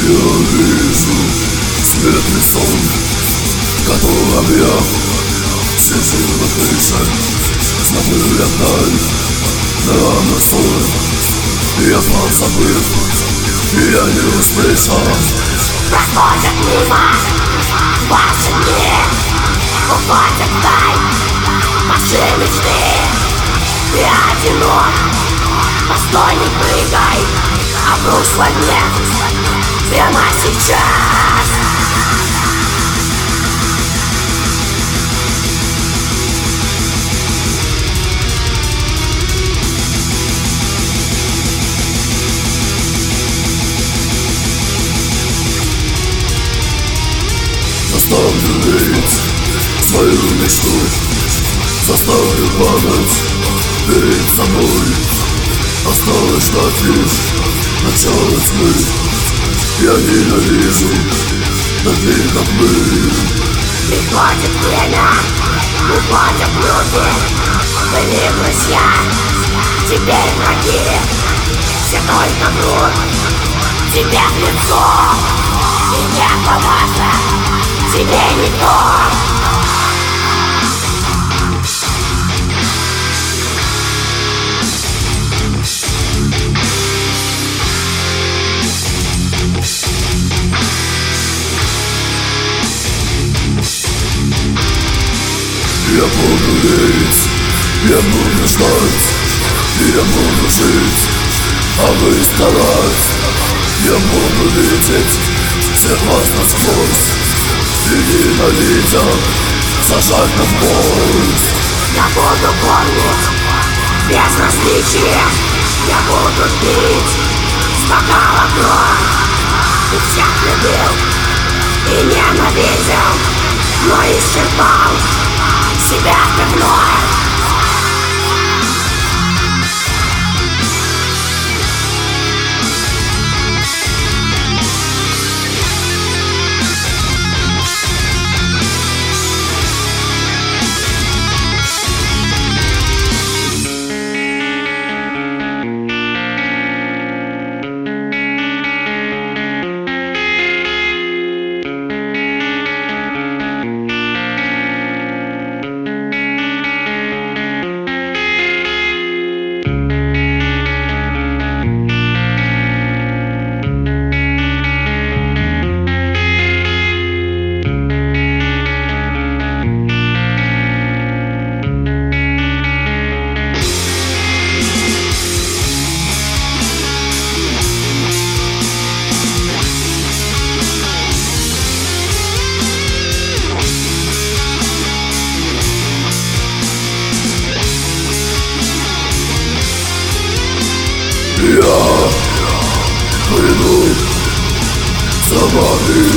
Я вижу светлый сон, в котором я сижу на крыше, смотрю я вдаль на носу. Я позабыл, я не услышал. Проходят мимо ваши дни, уходят вдаль ваши мечты. Я одинок, постой, не прыгай, обрушила нет прямо сейчас. Заставлю верить в свою мечту, заставлю падать перед собой. Осталось ждать лишь начало тьмы. Я ненавижу таких, как мы. Приходит время, уходят люди. Были друзья, теперь враги. Все только врут тебе в лицо. И не податься тебе никто. Я буду верить, я буду ждать, я буду жить, а вы старать. Я буду видеть всех вас насквозь и ненавидя сажать на вброс. Я буду помнить без различия. Я буду пить с бокала кровь. И всех любил и ненавидел, но исчерпал себя ты вновь. Я приду за вами.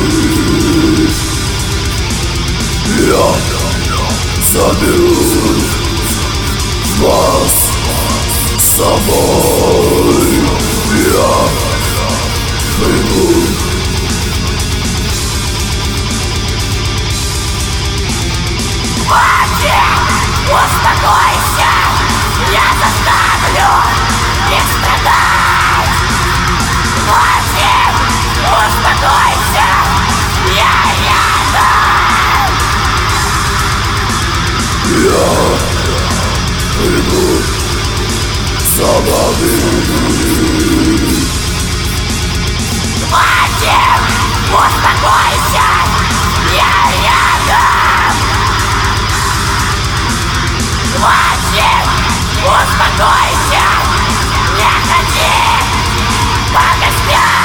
Я заберу вас с собой. Я приду. Хватит! Успокойся! Я заставлю их страдать! Хватит! Успокойся! Я рядом! Я приду за вами. Хватит! Успокойся! Я рядом! Хватит! Успокойся! Не ходи! Пока спят!